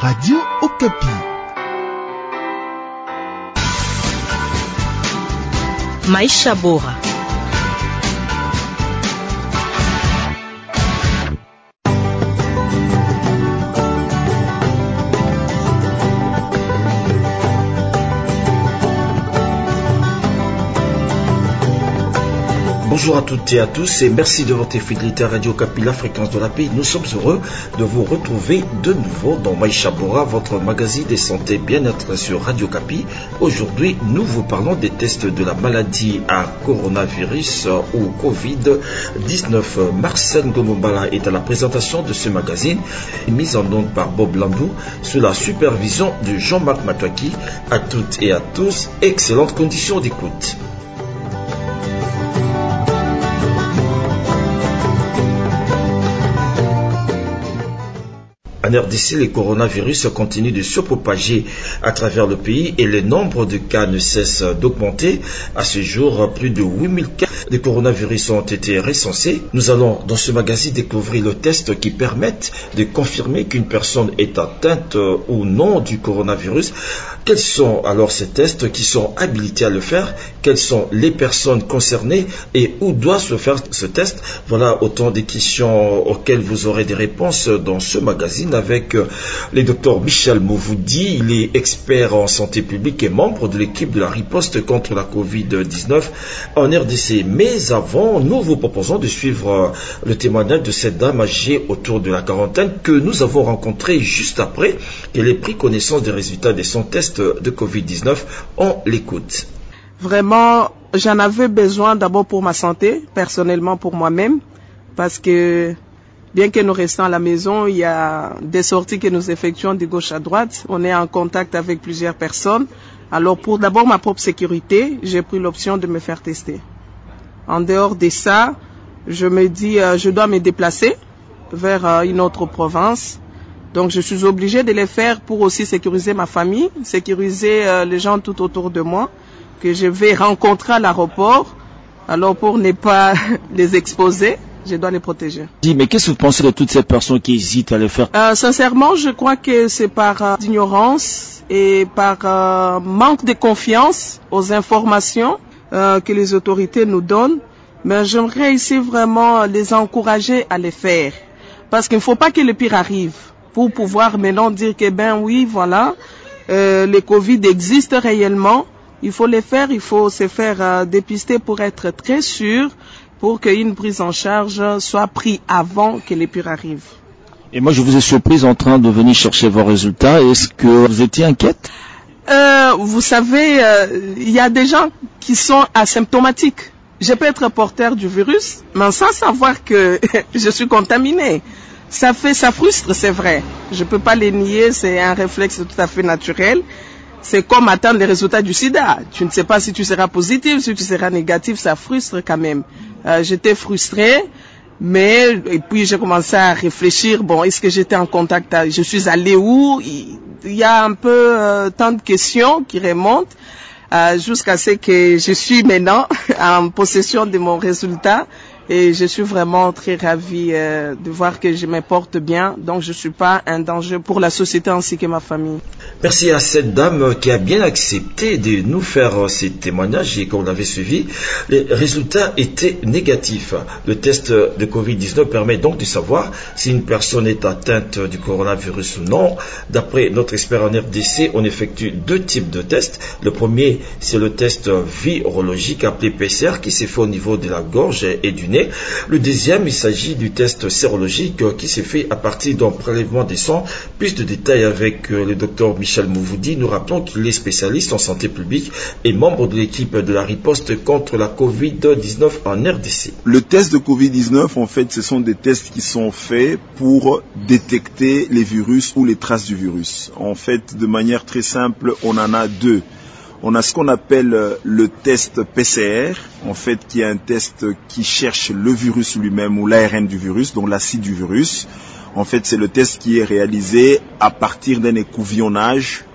Radio Okapi. Maisha Bora. Bonjour à toutes et à tous et merci de votre fidélité à Radio Okapi, la fréquence de la paix. Nous sommes heureux de vous retrouver de nouveau dans Maisha Bora, votre magazine de santé bien-être sur Radio Okapi. Aujourd'hui, nous vous parlons des tests de la maladie à coronavirus ou Covid-19. Marcel Ngomombala est à la présentation de ce magazine, mise en onde par Bob Landou, sous la supervision de Jean-Marc Matouaki. À toutes et à tous, excellentes conditions d'écoute. En RDC, le coronavirus continue de se propager à travers le pays et le nombre de cas ne cesse d'augmenter. À ce jour, plus de 8000 cas de coronavirus ont été recensés. Nous allons dans ce magazine découvrir le test qui permettent de confirmer qu'une personne est atteinte ou non du coronavirus. Quels sont alors ces tests qui sont habilités à le faire? Quelles sont les personnes concernées et où doit se faire ce test? Voilà autant de questions auxquelles vous aurez des réponses dans ce magazine avec le docteur Michel Mouvoudi. Il est expert en santé publique et membre de l'équipe de la riposte contre la Covid-19 en RDC. Mais avant, nous vous proposons de suivre le témoignage de cette dame âgée autour de la quarantaine que nous avons rencontrée juste après qu'elle ait pris connaissance des résultats de son test de Covid-19. On l'écoute. Vraiment, j'en avais besoin d'abord pour ma santé, personnellement pour moi-même, parce que bien que nous restions à la maison, il y a des sorties que nous effectuons de gauche à droite. On est en contact avec plusieurs personnes. Alors pour d'abord ma propre sécurité, j'ai pris l'option de me faire tester. En dehors de ça, je me dis je dois me déplacer vers une autre province. Donc je suis obligée de les faire pour aussi sécuriser ma famille, sécuriser les gens tout autour de moi que je vais rencontrer à l'aéroport. Alors pour ne pas les exposer, je dois les protéger. Mais qu'est-ce que vous pensez de toutes ces personnes qui hésitent à le faire? Sincèrement, je crois que c'est par ignorance et par manque de confiance aux informations que les autorités nous donnent. Mais j'aimerais ici vraiment les encourager à les faire. Parce qu'il ne faut pas que le pire arrive pour pouvoir maintenant dire que ben oui, voilà, le Covid existe réellement. Il faut les faire, il faut se faire dépister pour être très sûr, pour qu'une prise en charge soit prise avant que le pire arrive. Et moi, je vous ai surprise en train de venir chercher vos résultats. Est-ce que vous étiez inquiète? Vous savez, il y a des gens qui sont asymptomatiques. Je peux être porteur du virus, mais sans savoir que je suis contaminée. Ça frustre, c'est vrai. Je peux pas les nier, c'est un réflexe tout à fait naturel. C'est comme attendre les résultats du sida. Tu ne sais pas si tu seras positif, si tu seras négatif, ça frustre quand même. J'étais frustrée, et puis j'ai commencé à réfléchir, bon, est-ce que j'étais en contact, je suis allée où? Il y a un peu tant de questions qui remontent jusqu'à ce que je suis maintenant en possession de mon résultat. Et je suis vraiment très ravie de voir que je me porte bien. Donc, je ne suis pas un danger pour la société ainsi que ma famille. Merci à cette dame qui a bien accepté de nous faire ces témoignages et qu'on l'avait suivi. Les résultats étaient négatifs. Le test de Covid-19 permet donc de savoir si une personne est atteinte du coronavirus ou non. D'après notre expert en RDC, on effectue deux types de tests. Le premier, c'est le test virologique appelé PCR qui se fait au niveau de la gorge et du nez. Le deuxième, il s'agit du test sérologique qui se fait à partir d'un prélèvement des sangs. Plus de détails avec le docteur Michel Mouvoudi. Nous rappelons qu'il est spécialiste en santé publique et membre de l'équipe de la riposte contre la Covid-19 en RDC. Le test de Covid-19, en fait, ce sont des tests qui sont faits pour détecter les virus ou les traces du virus. En fait, de manière très simple, on en a deux. On a ce qu'on appelle le test PCR, en fait, qui est un test qui cherche le virus lui-même ou l'ARN du virus, donc l'acide du virus. En fait, c'est le test qui est réalisé à partir d'un écouvillonnage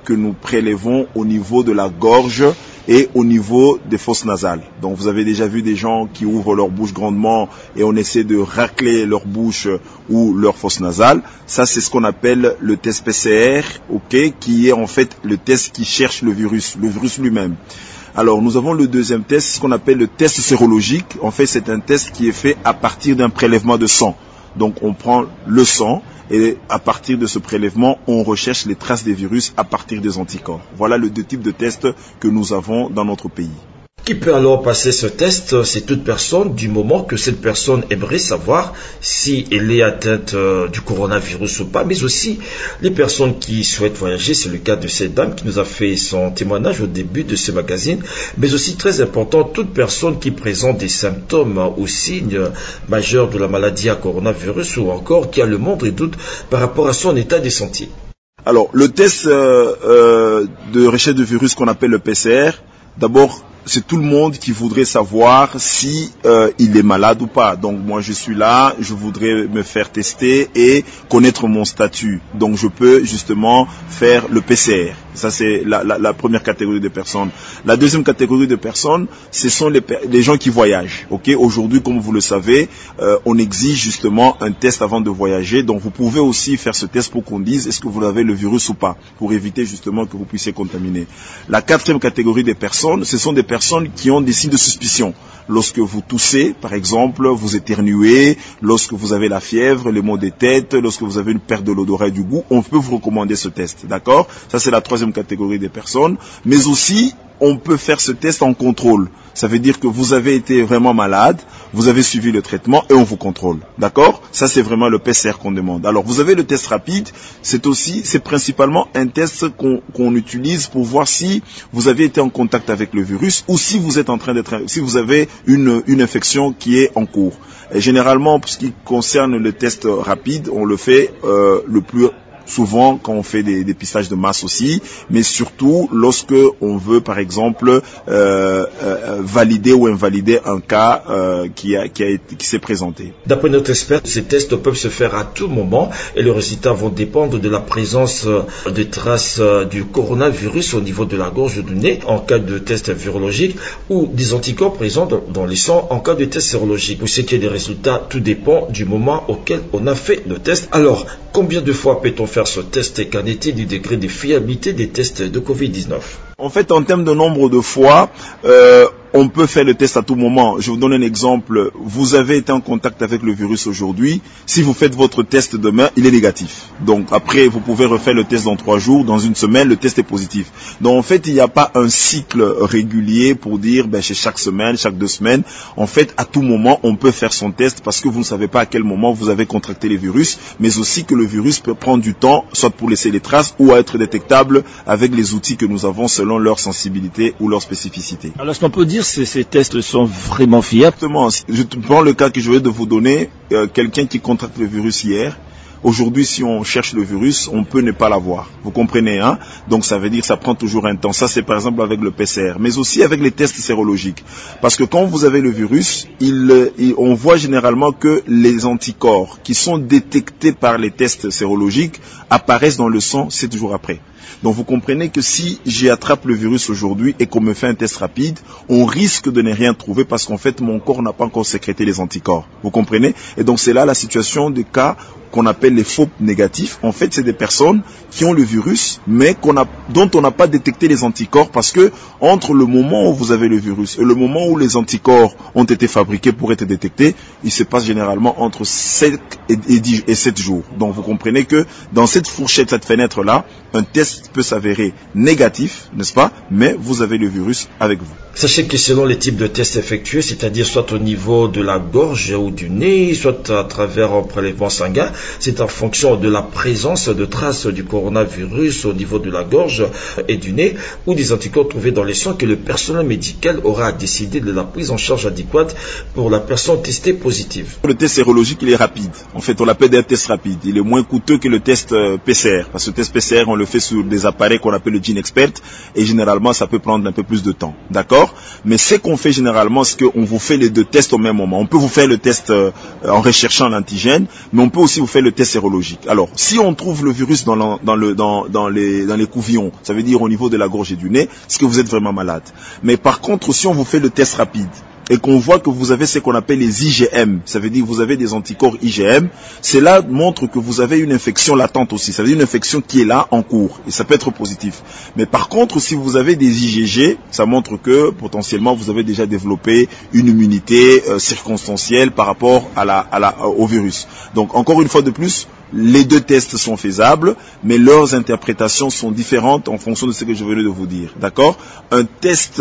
que nous prélevons au niveau de la gorge et au niveau des fosses nasales. Donc vous avez déjà vu des gens qui ouvrent leur bouche grandement et on essaie de racler leur bouche ou leur fosse nasale. Ça, c'est ce qu'on appelle le test PCR, qui est en fait le test qui cherche le virus lui-même. Alors, nous avons le deuxième test, ce qu'on appelle le test sérologique. En fait, c'est un test qui est fait à partir d'un prélèvement de sang. Donc, on prend le sang et à partir de ce prélèvement, on recherche les traces des virus à partir des anticorps. Voilà les deux types de tests que nous avons dans notre pays. Qui peut alors passer ce test? C'est toute personne du moment que cette personne aimerait savoir si elle est atteinte du coronavirus ou pas, mais aussi les personnes qui souhaitent voyager. C'est le cas de cette dame qui nous a fait son témoignage au début de ce magazine, mais aussi très important, toute personne qui présente des symptômes ou signes majeurs de la maladie à coronavirus ou encore qui a le moindre doute par rapport à son état de santé. Alors, le test de recherche de virus qu'on appelle le PCR, d'abord, c'est tout le monde qui voudrait savoir si il est malade ou pas. Donc moi je suis là, je voudrais me faire tester et connaître mon statut. Donc je peux justement faire le PCR. Ça c'est la première catégorie de personnes. La deuxième catégorie de personnes, ce sont les gens qui voyagent. Aujourd'hui, comme vous le savez, on exige justement un test avant de voyager. Donc vous pouvez aussi faire ce test pour qu'on dise est-ce que vous avez le virus ou pas, pour éviter justement que vous puissiez contaminer. La quatrième catégorie des personnes, ce sont des personnes qui ont des signes de suspicion. Lorsque vous toussez, par exemple, vous éternuez, lorsque vous avez la fièvre, les maux de tête, lorsque vous avez une perte de l'odorat et du goût, on peut vous recommander ce test, d'accord? Ça, c'est la troisième catégorie des personnes. Mais aussi, on peut faire ce test en contrôle. Ça veut dire que vous avez été vraiment malade, vous avez suivi le traitement et on vous contrôle, d'accord? Ça, c'est vraiment le PCR qu'on demande. Alors, vous avez le test rapide, c'est principalement un test qu'on utilise pour voir si vous avez été en contact avec le virus ou si vous êtes si vous avez une infection qui est en cours. Et généralement, pour ce qui concerne le test rapide, on le fait le plus souvent quand on fait des dépistages de masse aussi, mais surtout lorsque on veut par exemple valider ou invalider un cas qui s'est présenté. D'après notre expert, ces tests peuvent se faire à tout moment et les résultats vont dépendre de la présence de traces du coronavirus au niveau de la gorge ou du nez en cas de test virologique ou des anticorps présents dans les sangs en cas de test sérologique. Pour ce qui est des résultats, tout dépend du moment auquel on a fait le test. Alors, combien de fois peut-on faire ce test et qu'en est-il du degré de fiabilité des tests de Covid-19? En fait, en termes de nombre de fois, on peut faire le test à tout moment. Je vous donne un exemple. Vous avez été en contact avec le virus aujourd'hui. Si vous faites votre test demain, il est négatif. Donc après, vous pouvez refaire le test dans 3 jours. Dans une semaine, le test est positif. Donc en fait, il n'y a pas un cycle régulier pour dire chez chaque semaine, chaque 2 semaines. En fait, à tout moment, on peut faire son test parce que vous ne savez pas à quel moment vous avez contracté les virus, mais aussi que le virus peut prendre du temps, soit pour laisser les traces ou à être détectable avec les outils que nous avons selon leur sensibilité ou leur spécificité. Alors, est-ce qu'on peut dire que ces tests sont vraiment fiables? Exactement. Je prends le cas que je vais de vous donner. Quelqu'un qui contracte le virus hier, aujourd'hui, si on cherche le virus, on peut ne pas l'avoir. Vous comprenez, hein? Donc, ça veut dire que ça prend toujours un temps. Ça, c'est par exemple avec le PCR, mais aussi avec les tests sérologiques. Parce que quand vous avez le virus, on voit généralement que les anticorps qui sont détectés par les tests sérologiques apparaissent dans le sang 7 jours après. Donc vous comprenez que si j'attrape le virus aujourd'hui et qu'on me fait un test rapide, on risque de ne rien trouver parce qu'en fait mon corps n'a pas encore sécrété les anticorps. Vous comprenez? Et donc c'est là la situation des cas qu'on appelle les faux négatifs. En fait, c'est des personnes qui ont le virus, mais dont on n'a pas détecté les anticorps parce que entre le moment où vous avez le virus et le moment où les anticorps ont été fabriqués pour être détectés, il se passe généralement entre 7 et 7 jours. Donc vous comprenez que dans cette fourchette, cette fenêtre-là, un test peut s'avérer négatif, n'est-ce pas? Mais vous avez le virus avec vous. Sachez que selon les types de tests effectués, c'est-à-dire soit au niveau de la gorge ou du nez, soit à travers un prélèvement sanguin, c'est en fonction de la présence de traces du coronavirus au niveau de la gorge et du nez ou des anticorps trouvés dans les sangs que le personnel médical aura décidé de la prise en charge adéquate pour la personne testée positive. Le test sérologique, il est rapide. En fait, on l'appelle un test rapide. Il est moins coûteux que le test PCR. Parce que le test PCR, on on le fait sur des appareils qu'on appelle le GeneXpert, et généralement ça peut prendre un peu plus de temps, d'accord? Mais ce qu'on fait généralement, c'est qu'on vous fait les deux tests au même moment. On peut vous faire le test en recherchant l'antigène, mais on peut aussi vous faire le test sérologique. Alors, si on trouve le virus dans les couvillons, ça veut dire au niveau de la gorge et du nez, c'est que vous êtes vraiment malade. Mais par contre, si on vous fait le test rapide, et qu'on voit que vous avez ce qu'on appelle les IgM, ça veut dire que vous avez des anticorps IgM, cela montre que vous avez une infection latente aussi, ça veut dire une infection qui est là en cours, et ça peut être positif. Mais par contre, si vous avez des IgG, ça montre que potentiellement vous avez déjà développé une immunité circonstancielle par rapport au virus. Donc encore une fois de plus, les deux tests sont faisables, mais leurs interprétations sont différentes en fonction de ce que je venais de vous dire. D'accord? Un test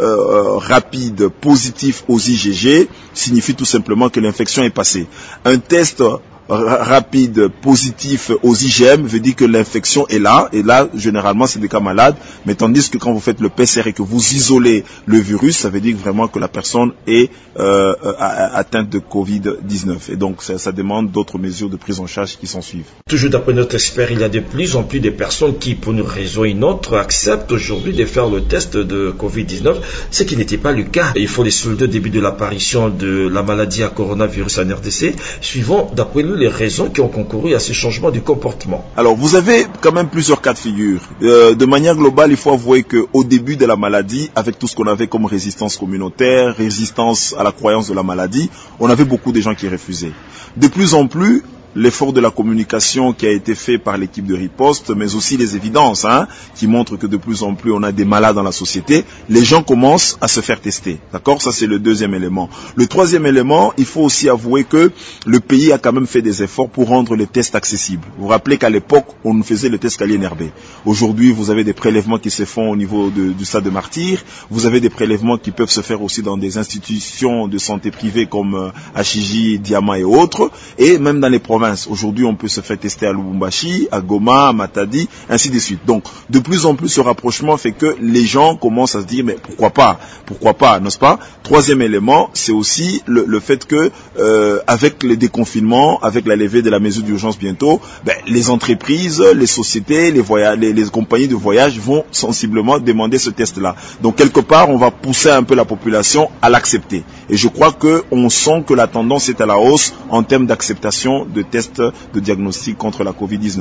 rapide positif aux IgG signifie tout simplement que l'infection est passée. Un test rapide positif aux IgM veut dire que l'infection est là, et là généralement c'est des cas malades, mais tandis que quand vous faites le PCR et que vous isolez le virus, ça veut dire vraiment que la personne est atteinte de Covid-19, et donc ça demande d'autres mesures de prise en charge qui s'en suivent. Toujours d'après notre expert, il y a de plus en plus de personnes qui, pour une raison ou une autre, acceptent aujourd'hui de faire le test de Covid-19, ce qui n'était pas le cas. Il faut les souligner au début de l'apparition de la maladie à coronavirus en RDC, suivant d'après nous les raisons qui ont concouru à ce changement du comportement. Alors, vous avez quand même plusieurs cas de figure. De manière globale, il faut avouer qu'au début de la maladie, avec tout ce qu'on avait comme résistance communautaire, résistance à la croyance de la maladie, on avait beaucoup de gens qui refusaient. De plus en plus, l'effort de la communication qui a été fait par l'équipe de riposte, mais aussi les évidences qui montrent que de plus en plus on a des malades dans la société, les gens commencent à se faire tester. D'accord? Ça, c'est le deuxième élément. Le troisième élément, il faut aussi avouer que le pays a quand même fait des efforts pour rendre les tests accessibles. Vous vous rappelez qu'à l'époque, on faisait le test à l'INRB. Aujourd'hui, vous avez des prélèvements qui se font au niveau du stade de Martyr. Vous avez des prélèvements qui peuvent se faire aussi dans des institutions de santé privées comme HIJ, Diama et autres, et même dans les provinces. Aujourd'hui, on peut se faire tester à Lubumbashi, à Goma, à Matadi, ainsi de suite. Donc, de plus en plus, ce rapprochement fait que les gens commencent à se dire, mais pourquoi pas, n'est-ce pas? Troisième élément, c'est aussi le fait que, avec les déconfinements, avec la levée de la mesure d'urgence bientôt, les entreprises, les sociétés, les compagnies de voyage vont sensiblement demander ce test-là. Donc, quelque part, on va pousser un peu la population à l'accepter. Et je crois qu'on sent que la tendance est à la hausse en termes d'acceptation de tests de diagnostic contre la Covid-19.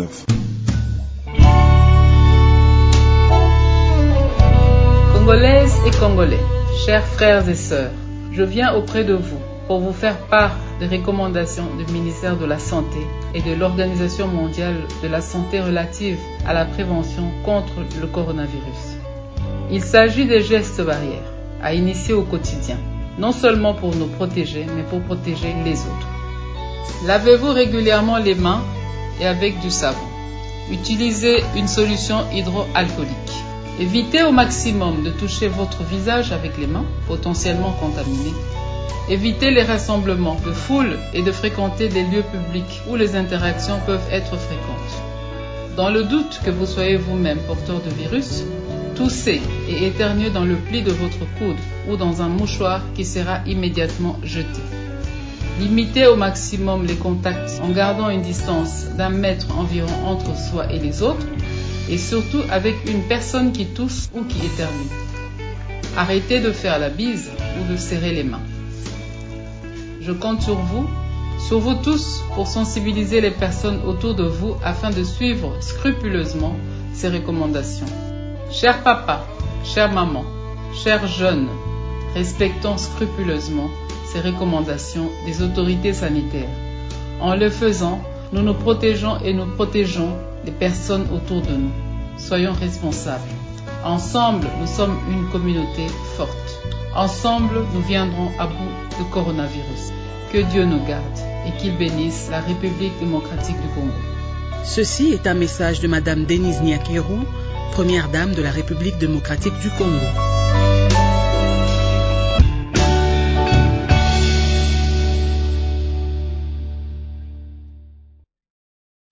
Congolaises et Congolais, chers frères et sœurs, je viens auprès de vous pour vous faire part des recommandations du ministère de la Santé et de l'Organisation mondiale de la santé relatives à la prévention contre le coronavirus. Il s'agit des gestes barrières à initier au quotidien, non seulement pour nous protéger, mais pour protéger les autres. Lavez-vous régulièrement les mains et avec du savon. Utilisez une solution hydroalcoolique. Évitez au maximum de toucher votre visage avec les mains potentiellement contaminées. Évitez les rassemblements de foule et de fréquenter des lieux publics où les interactions peuvent être fréquentes. Dans le doute que vous soyez vous-même porteur de virus, toussez et éternuez dans le pli de votre coude ou dans un mouchoir qui sera immédiatement jeté. Limitez au maximum les contacts en gardant une distance d'1 mètre environ entre soi et les autres, et surtout avec une personne qui tousse ou qui éternue. Arrêtez de faire la bise ou de serrer les mains. Je compte sur vous tous, pour sensibiliser les personnes autour de vous afin de suivre scrupuleusement ces recommandations. Chers papas, chères mamans, chers jeunes, respectons scrupuleusement ces recommandations des autorités sanitaires. En le faisant, nous nous protégeons et nous protégeons les personnes autour de nous. Soyons responsables. Ensemble, nous sommes une communauté forte. Ensemble, nous viendrons à bout du coronavirus. Que Dieu nous garde et qu'il bénisse la République démocratique du Congo. Ceci est un message de Madame Denise Nyakeru, première dame de la République démocratique du Congo.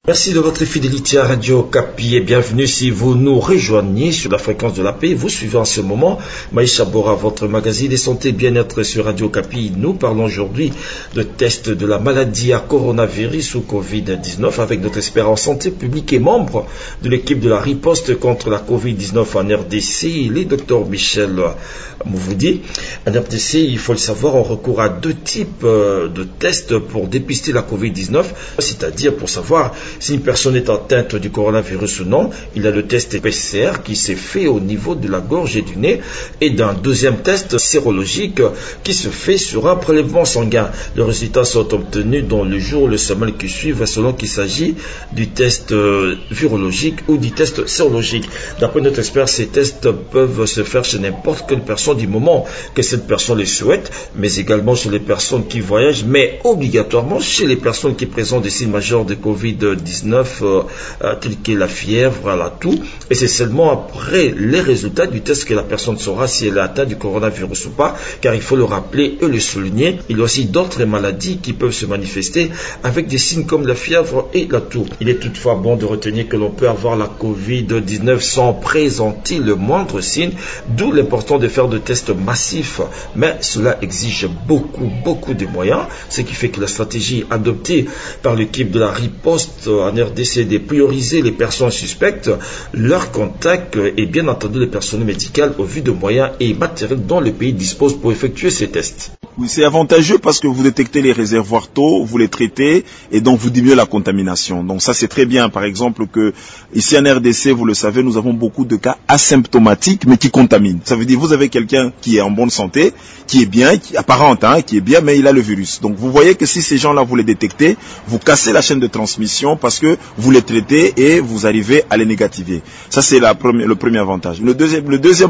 Merci de votre fidélité à Radio Okapi et bienvenue si vous nous rejoignez sur la fréquence de la paix. Vous suivez en ce moment Maïcha Bora, votre magazine de santé et bien-être sur Radio Okapi. Nous parlons aujourd'hui de tests de la maladie à coronavirus ou Covid-19 avec notre expert en santé publique et membre de l'équipe de la riposte contre la Covid-19 en RDC, le Dr Michel Mouvoudi. En RDC, il faut le savoir, on recourt à deux types de tests pour dépister la Covid-19, c'est-à-dire pour savoir si une personne est atteinte du coronavirus ou non. Il y a le test PCR qui s'est fait au niveau de la gorge et du nez et d'un deuxième test sérologique qui se fait sur un prélèvement sanguin. Les résultats sont obtenus dans le jour ou les semaines qui suivent selon qu'il s'agit du test virologique ou du test sérologique. D'après notre expert, ces tests peuvent se faire chez n'importe quelle personne du moment que cette personne les souhaite, mais également chez les personnes qui voyagent, mais obligatoirement chez les personnes qui présentent des signes majeurs de Covid-19 tels que la fièvre, la toux, et c'est seulement après les résultats du test que la personne saura si elle est atteinte du coronavirus ou pas, car il faut le rappeler et le souligner, il y a aussi d'autres maladies qui peuvent se manifester avec des signes comme la fièvre et la toux. Il est toutefois bon de retenir que l'on peut avoir la Covid-19 sans présenter le moindre signe, d'où l'important de faire de tests massifs, mais cela exige beaucoup de moyens, ce qui fait que la stratégie adoptée par l'équipe de la riposte en RDC de prioriser les personnes suspectes, leurs contacts et bien entendu les personnels médicaux au vu de moyens et matériels dont le pays dispose pour effectuer ces tests. Oui, c'est avantageux parce que vous détectez les réservoirs tôt, vous les traitez et donc vous diminuez la contamination. Donc ça c'est très bien. Par exemple que ici en RDC, vous le savez, nous avons beaucoup de cas asymptomatiques mais qui contaminent. Ça veut dire vous avez quelqu'un qui est en bonne santé, qui est bien, qui apparente, qui est bien, mais il a le virus. Donc vous voyez que si ces gens-là vous les détectez, vous cassez la chaîne de transmission parce que vous les traitez et vous arrivez à les négativer. Ça c'est le premier avantage. Le deuxième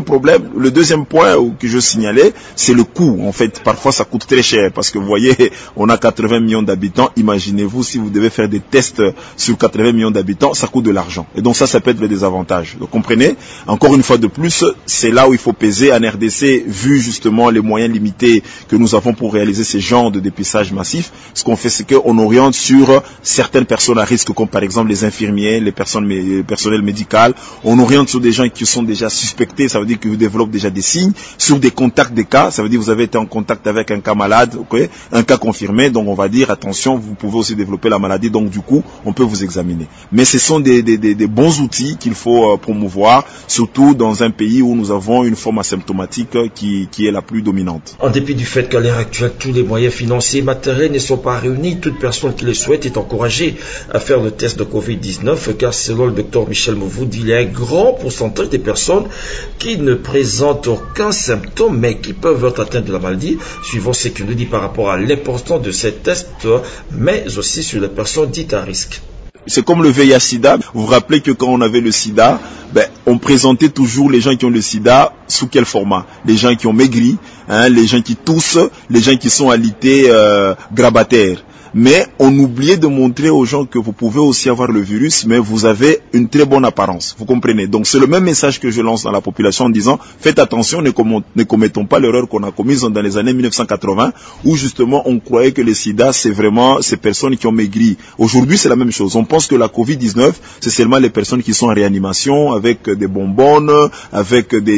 point que je signalais, c'est le coût. En fait, parfois ça coûte très cher parce que vous voyez, on a 80 millions d'habitants. Imaginez-vous si vous devez faire des tests sur 80 millions d'habitants, ça coûte de l'argent. Et donc ça peut être le désavantage. Donc comprenez, encore une fois de plus, c'est là où il faut peser en RDC, vu justement les moyens limités que nous avons pour réaliser ces genres de dépistage massif. Ce qu'on fait, c'est qu'on oriente sur certaines personnes à risque, comme par exemple les infirmiers, le personnel médical. On oriente sur des gens qui sont déjà suspectés, ça veut dire qu'ils développent déjà des signes, sur des contacts des cas, ça veut dire que vous avez été en contact avec un cas malade, okay, un cas confirmé, donc on va dire attention, vous pouvez aussi développer la maladie, donc du coup on peut vous examiner. Mais ce sont des bons outils qu'il faut promouvoir, surtout dans un pays où nous avons une forme asymptomatique qui est la plus dominante. En dépit du fait qu'à l'heure actuelle tous les moyens financiers et matériels ne sont pas réunis, toute personne qui le souhaite est encouragée à faire le test de Covid-19, car selon le Dr Michel Mouvoudi, il y a un grand pourcentage de personnes qui ne présentent aucun symptôme mais qui peuvent être atteintes de la maladie, suivant ce qu'il nous dit par rapport à l'importance de ces tests, mais aussi sur les personnes dites à risque. C'est comme le VIH-Sida. Vous vous rappelez que quand on avait le sida, on présentait toujours les gens qui ont le sida sous quel format? Les gens qui ont maigri, les gens qui toussent, les gens qui sont alités grabataires. Mais on oubliait de montrer aux gens que vous pouvez aussi avoir le virus, mais vous avez une très bonne apparence. Vous comprenez? Donc c'est le même message que je lance dans la population en disant faites attention, ne commettons pas l'erreur qu'on a commise dans les années 1980, où justement on croyait que le sida c'est vraiment ces personnes qui ont maigri. Aujourd'hui c'est la même chose. On pense que la Covid-19 c'est seulement les personnes qui sont en réanimation avec des bonbonnes, avec des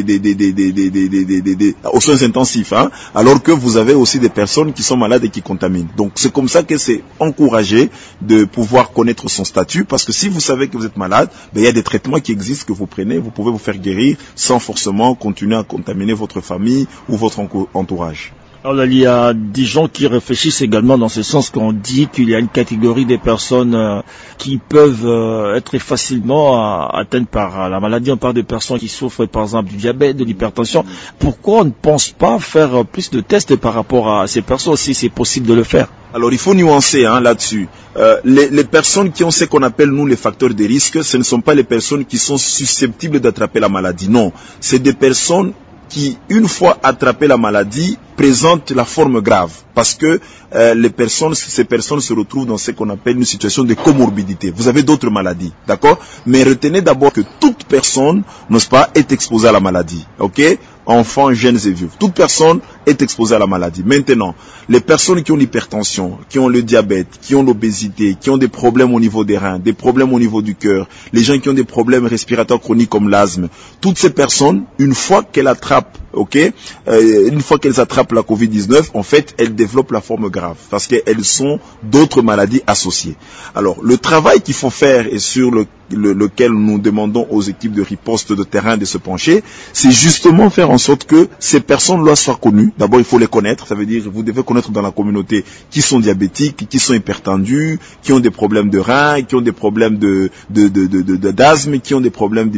aux soins intensifs, alors que vous avez aussi des personnes qui sont malades et qui contaminent. Donc c'est comme ça que c'est encouragé de pouvoir connaître son statut, parce que si vous savez que vous êtes malade, il y a des traitements qui existent que vous prenez, vous pouvez vous faire guérir sans forcément continuer à contaminer votre famille ou votre entourage. Alors, il y a des gens qui réfléchissent également dans ce sens qu'on dit qu'il y a une catégorie des personnes qui peuvent être facilement atteintes par la maladie. On parle de personnes qui souffrent par exemple du diabète, de l'hypertension. Pourquoi on ne pense pas faire plus de tests par rapport à ces personnes si c'est possible de le faire? Alors il faut nuancer là-dessus. Les personnes qui ont ce qu'on appelle nous les facteurs de risque, ce ne sont pas les personnes qui sont susceptibles d'attraper la maladie. Non, c'est des personnes qui, une fois attrapées la maladie, présentent la forme grave. Parce que ces personnes se retrouvent dans ce qu'on appelle une situation de comorbidité. Vous avez d'autres maladies, d'accord? Mais retenez d'abord que toute personne n'ose pas être exposée à la maladie, ok? enfants, jeunes et vieux. Toute personne est exposée à la maladie. Maintenant, les personnes qui ont l'hypertension, qui ont le diabète, qui ont l'obésité, qui ont des problèmes au niveau des reins, des problèmes au niveau du cœur, les gens qui ont des problèmes respiratoires chroniques comme l'asthme, toutes ces personnes, une fois qu'elles attrapent une fois qu'elles attrapent la Covid-19, en fait, elles développent la forme grave parce qu'elles sont d'autres maladies associées. Alors, le travail qu'il faut faire et sur lequel nous demandons aux équipes de riposte de terrain de se pencher, c'est justement faire en sorte que ces personnes-là soient connues. D'abord, il faut les connaître. Ça veut dire vous devez connaître dans la communauté qui sont diabétiques, qui sont hypertendus, qui ont des problèmes de reins, qui ont des problèmes d'asthme, qui ont des problèmes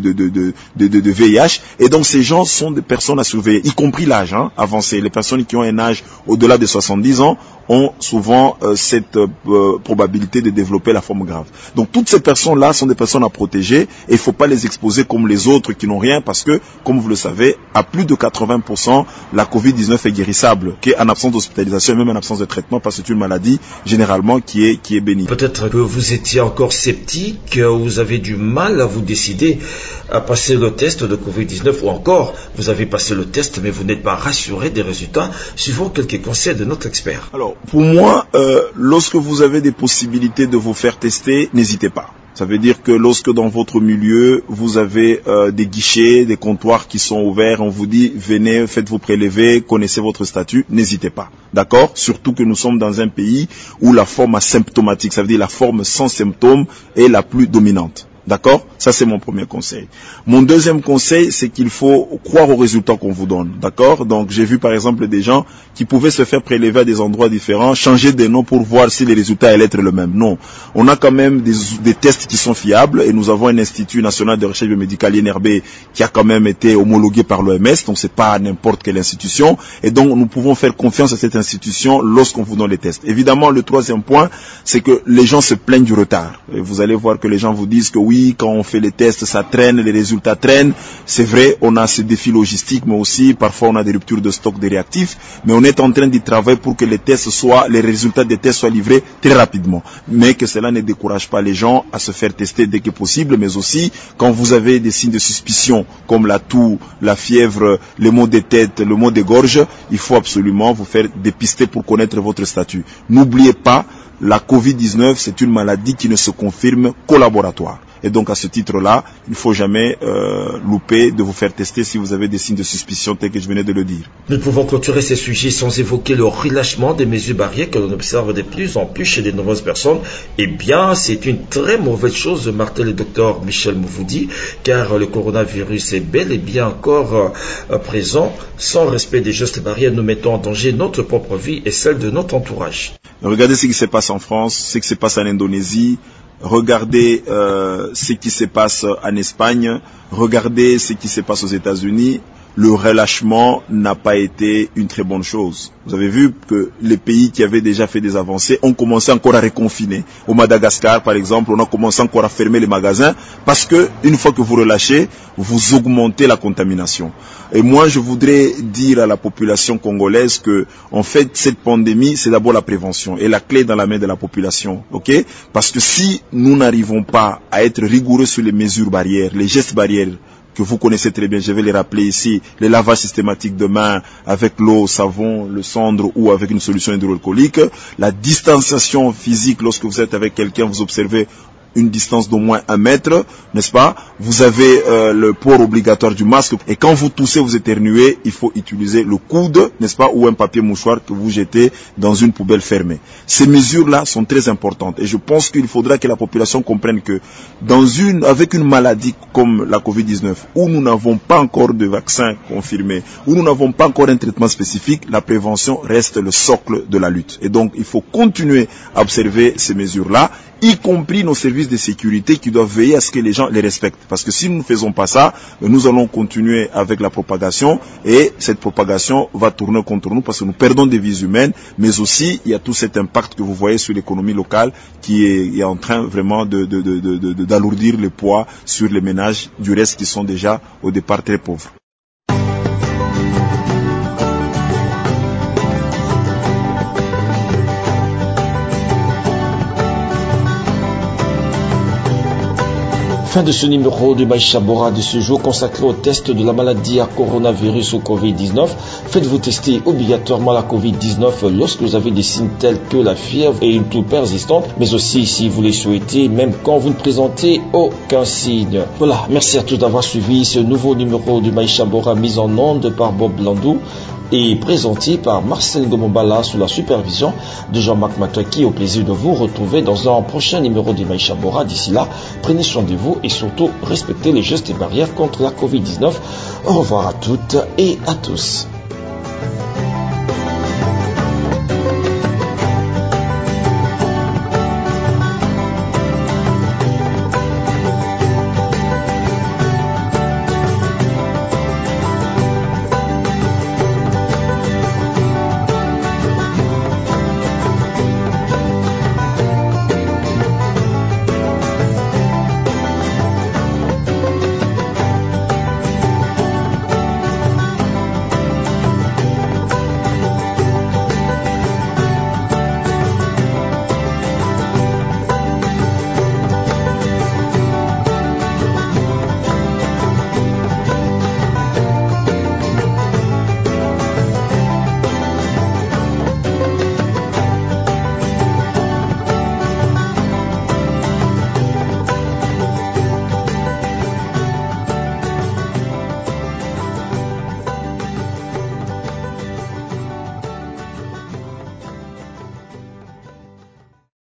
de VIH. Et donc, ces gens sont des personnes à surveiller, y compris l'âge avancé. Les personnes qui ont un âge au-delà de 70 ans ont souvent cette probabilité de développer la forme grave. Donc toutes ces personnes-là sont des personnes à protéger et il ne faut pas les exposer comme les autres qui n'ont rien parce que, comme vous le savez, à plus de 80%, la Covid-19 est guérissable, en absence d'hospitalisation et même en absence de traitement parce que c'est une maladie généralement qui est bénigne. Peut-être que vous étiez encore sceptique, vous avez du mal à vous décider à passer le test de Covid-19 ou encore vous avez passé le test mais vous n'êtes pas rassuré des résultats suivant quelques conseils de notre expert. Alors, pour moi, lorsque vous avez des possibilités de vous faire tester, n'hésitez pas. Ça veut dire que lorsque dans votre milieu, vous avez des guichets, des comptoirs qui sont ouverts, on vous dit, venez, faites-vous prélever, connaissez votre statut, n'hésitez pas. D'accord? Surtout que nous sommes dans un pays où la forme asymptomatique, ça veut dire la forme sans symptômes, est la plus dominante. D'accord? Ça, c'est mon premier conseil. Mon deuxième conseil, c'est qu'il faut croire aux résultats qu'on vous donne. D'accord? Donc, j'ai vu par exemple des gens qui pouvaient se faire prélever à des endroits différents, changer des noms pour voir si les résultats allaient être le même. Non. On a quand même des tests qui sont fiables et nous avons un institut national de recherche biomédicale, INRB, qui a quand même été homologué par l'OMS. Donc, c'est pas n'importe quelle institution. Et donc, nous pouvons faire confiance à cette institution lorsqu'on vous donne les tests. Évidemment, le troisième point, c'est que les gens se plaignent du retard. Et vous allez voir que les gens vous disent que oui, quand on fait les tests, ça traîne, les résultats traînent. C'est vrai, on a ce défi logistique, mais aussi, parfois, on a des ruptures de stock de réactifs. Mais on est en train d'y travailler pour que les résultats des tests soient livrés très rapidement. Mais que cela ne décourage pas les gens à se faire tester dès que possible, mais aussi, quand vous avez des signes de suspicion, comme la toux, la fièvre, les maux de tête, le maux de gorge, il faut absolument vous faire dépister pour connaître votre statut. N'oubliez pas, la Covid-19, c'est une maladie qui ne se confirme qu'au laboratoire. Et donc à ce titre-là, il ne faut jamais louper de vous faire tester si vous avez des signes de suspicion tels que je venais de le dire. Nous pouvons clôturer ces sujets sans évoquer le relâchement des mesures barrières que l'on observe de plus en plus chez de nombreuses personnes. Eh bien, c'est une très mauvaise chose, martèle le docteur Michel Mouvoudi, car le coronavirus est bel et bien encore présent. Sans respect des gestes barrières, nous mettons en danger notre propre vie et celle de notre entourage. Regardez ce qui se passe en France, ce qui se passe en Indonésie. Regardez ce qui se passe en Espagne, regardez ce qui se passe aux États-Unis. Le relâchement n'a pas été une très bonne chose. Vous avez vu que les pays qui avaient déjà fait des avancées ont commencé encore à reconfiner. Au Madagascar, par exemple, on a commencé encore à fermer les magasins parce que une fois que vous relâchez, vous augmentez la contamination. Et moi, je voudrais dire à la population congolaise que, en fait, cette pandémie, c'est d'abord la prévention et la clé dans la main de la population, ok? Parce que si nous n'arrivons pas à être rigoureux sur les mesures barrières, les gestes barrières, que vous connaissez très bien, je vais les rappeler ici, les lavages systématiques de mains avec l'eau, savon, le cendre ou avec une solution hydroalcoolique, la distanciation physique lorsque vous êtes avec quelqu'un, vous observez une distance d'au moins 1 mètre, n'est-ce pas? Vous avez le port obligatoire du masque et quand vous toussez, vous éternuez, il faut utiliser le coude, n'est-ce pas? Ou un papier mouchoir que vous jetez dans une poubelle fermée. Ces mesures-là sont très importantes et je pense qu'il faudra que la population comprenne que avec une maladie comme la Covid-19 où nous n'avons pas encore de vaccin confirmé, où nous n'avons pas encore un traitement spécifique, la prévention reste le socle de la lutte. Et donc, il faut continuer à observer ces mesures-là, y compris nos services de sécurité qui doivent veiller à ce que les gens les respectent. Parce que si nous ne faisons pas ça, nous allons continuer avec la propagation et cette propagation va tourner contre nous parce que nous perdons des vies humaines, mais aussi il y a tout cet impact que vous voyez sur l'économie locale qui est en train vraiment d'alourdir le poids sur les ménages du reste qui sont déjà au départ très pauvres. Fin de ce numéro de Maïcha Bora de ce jour consacré au test de la maladie à coronavirus ou Covid-19. Faites-vous tester obligatoirement la Covid-19 lorsque vous avez des signes tels que la fièvre et une toux persistante, mais aussi si vous les souhaitez, même quand vous ne présentez aucun signe. Voilà, merci à tous d'avoir suivi ce nouveau numéro de Maïcha Bora mis en onde par Bob Landou et présenté par Marcel Gomombala sous la supervision de Jean-Marc Matouaki. Au plaisir de vous retrouver dans un prochain numéro de Maïcha Bora. D'ici là, prenez soin de vous et surtout respectez les gestes et barrières contre la Covid-19. Au revoir à toutes et à tous.